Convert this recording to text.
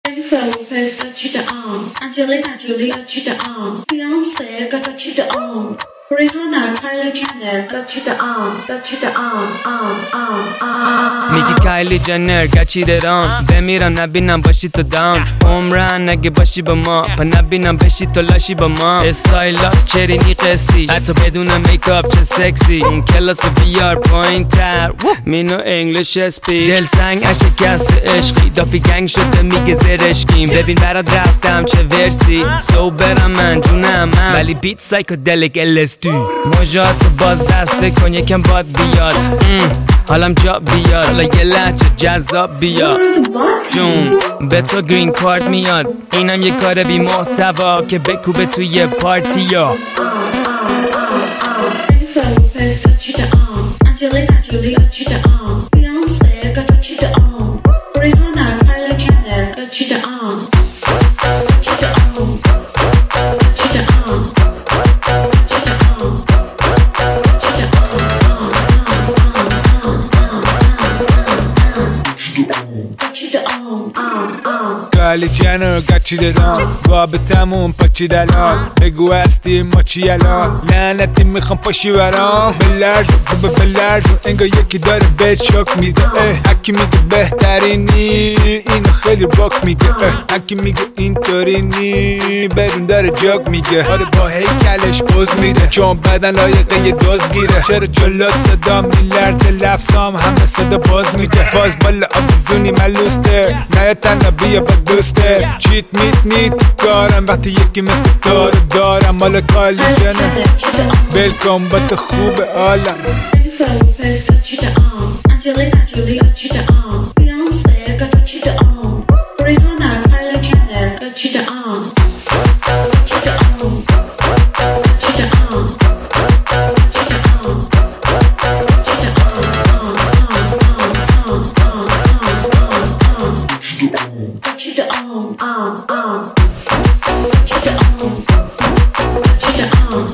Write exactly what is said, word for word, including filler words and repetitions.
Jennifer Lopez got you the on. Angelina Jolie got you the on. Beyonce got you the on. Rihanna, Kylie Jenner got you the on. Got you the on, on, on, on. میگی کایلی جنر گچی درام بمیرم نبینم باشی تو دام عمرن اگه باشی با ما پا نبینم بشی تو لاشی با ما استایلات چرینی قسطی حتی بدون میکاپ چه سکسی اون کلاس بیار پایین تر مینو انگلیش اسپیک دل سنگ شکست عشقی دافی گنگ شده میگه زرشکیم ببین برات رفتم چه ورسی سو برم من جونم من ولی بیت سایکودلیک الستو موجات باز دسته کن یکم باد بیاد حالم جا بیاد حالا یه لحجه جذاب بیاد جون به تو گرین کارت میاد اینم یه کار بی محتوا که بکوبه توی پارتی یا Jennifer Lopez got you the on. Angelina Jolie got you the on. Beyonce got you the on. Rihanna, Kylie Jenner got you the on. Got you the on. Got you the on. کایلی جنر گچیده دام بابتمون پاچی دلال بگو هستی ما چی الان لعنتی میخوام پاشی برام بلرز و بلرز انگار یکی داره بهت شوک میده هکی میگه بهترینی اینو خیلی باک میگه هکی میگه اینطوری نی بدون داره جاک میگه آره با هیکلش پوز میده چون بدن لایقه یه دوز گیره چرا جلات صدا میلرزه لفظام همه صدا باز میده باز بالا آبزونی ملوسته نه تنها بیا با دوسته چیت میت نیت کارم وقتی یکی مثل دارو دارم مال کایلی جنر بلکن با تو خوب عالم Jennifer Lopez got you the on. Angelina Jolie got you the on. Beyonce got you the on. Rihanna, Kylie Jenner got you the on. Got you the on. Got you the on. Got you the on. Got you the on. Got you the on. On, on. Got you the on. Got you the on.